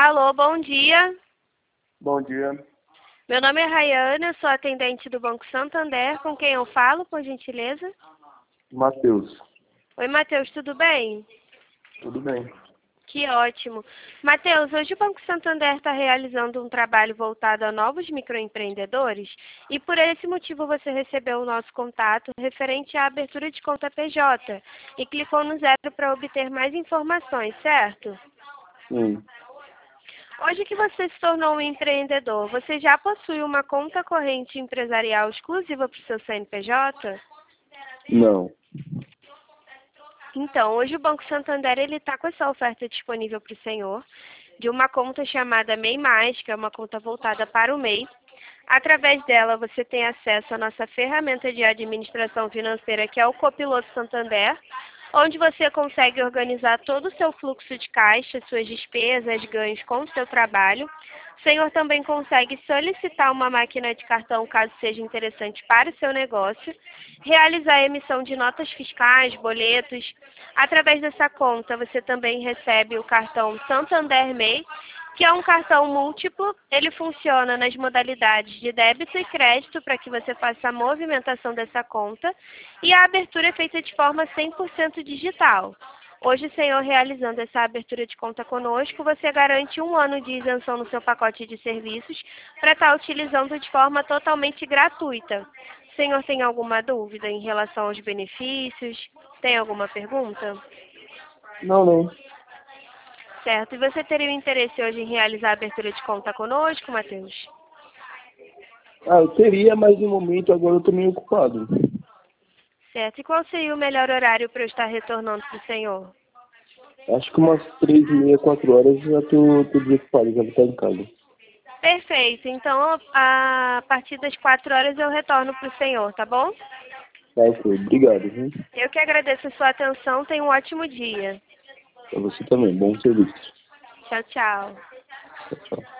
Alô, bom dia. Bom dia. Meu nome é Rayana, eu sou atendente do Banco Santander. Com quem eu falo, por gentileza? Matheus. Oi, Matheus, tudo bem? Tudo bem. Que ótimo. Matheus, hoje o Banco Santander está realizando um trabalho voltado a novos microempreendedores e por esse motivo você recebeu o nosso contato referente à abertura de conta PJ e clicou no 0 para obter mais informações, certo? Sim. Hoje que você se tornou um empreendedor, você já possui uma conta corrente empresarial exclusiva para o seu CNPJ? Não. Então, hoje o Banco Santander está com essa oferta disponível para o senhor, de uma conta chamada MEI+, que é uma conta voltada para o MEI. Através dela, você tem acesso à nossa ferramenta de administração financeira, que é o Copiloto Santander, onde você consegue organizar todo o seu fluxo de caixa, suas despesas, ganhos com o seu trabalho. O senhor também consegue solicitar uma máquina de cartão, caso seja interessante para o seu negócio, realizar a emissão de notas fiscais, boletos. Através dessa conta, você também recebe o cartão Santander MEI, que é um cartão múltiplo. Ele funciona nas modalidades de débito e crédito para que você faça a movimentação dessa conta e a abertura é feita de forma 100% digital. Hoje, o senhor realizando essa abertura de conta conosco, você garante 1 ano de isenção no seu pacote de serviços para estar utilizando de forma totalmente gratuita. O senhor tem alguma dúvida em relação aos benefícios? Tem alguma pergunta? Não. Certo. E você teria o interesse hoje em realizar a abertura de conta conosco, Matheus? Eu teria, mas no momento agora eu estou meio ocupado. Certo. E qual seria o melhor horário para eu estar retornando para o senhor? Acho que umas 3h30, 4 horas eu já estou desocupado, já vou estar em casa. Perfeito. Então, a partir das 4 horas eu retorno para o senhor, tá bom? Tá, ok. Obrigado, viu? Eu que agradeço a sua atenção. Tenha um ótimo dia. Para você também. Bom serviço. Tchau, tchau. Tchau, tchau.